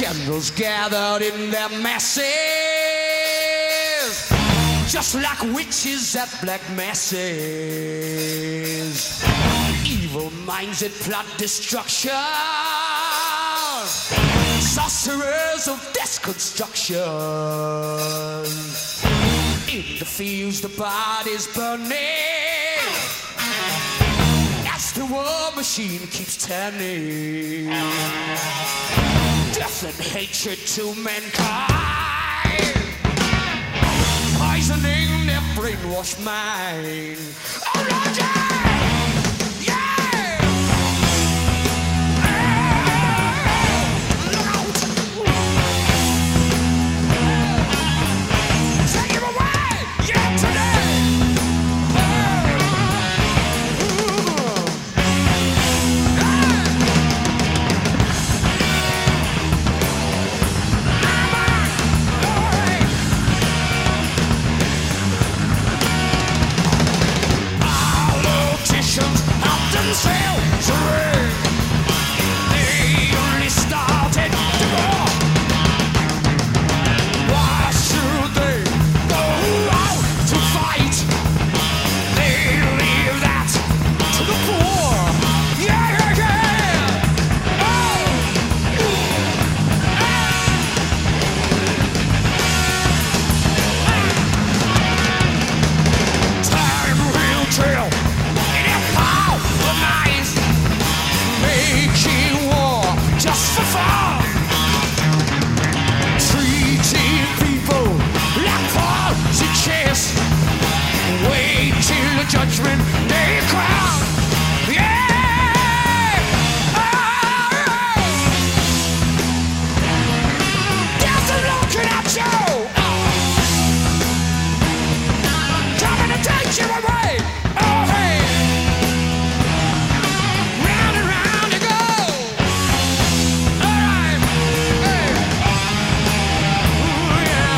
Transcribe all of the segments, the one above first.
Generals gathered in their masses, just like witches at black masses. Evil minds that plot destruction, sorcerers of deconstruction. In the fields the body's burning, as the war machine keeps turning. Death and hatred to mankind, poisoning their brainwashed mind. Oh Lord, yeah! Judgment day crown, yeah. There's a looking at you, coming to take you away. Oh hey, round and round you go. All right, hey, ooh yeah.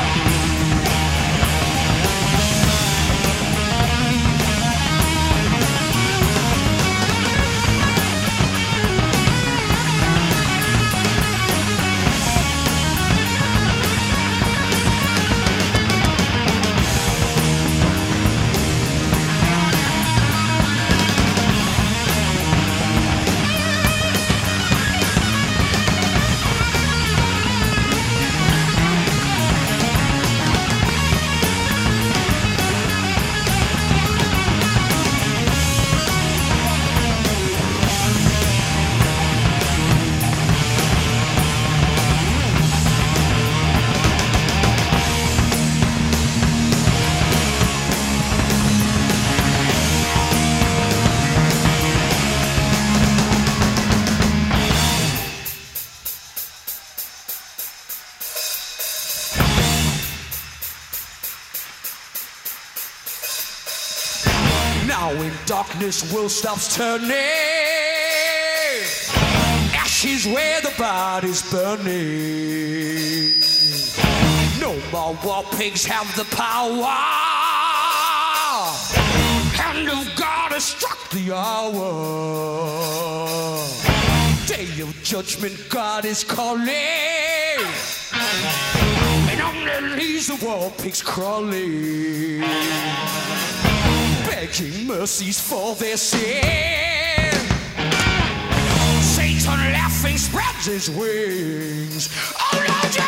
Now when darkness world stops turning, ashes where the body's burning. No more war pigs have the power. Hand of God has struck the hour. Day of judgment God is calling, and only leaves the war pigs crawling, begging mercies for their sin. Satan laughing spreads his wings. Oh Lord,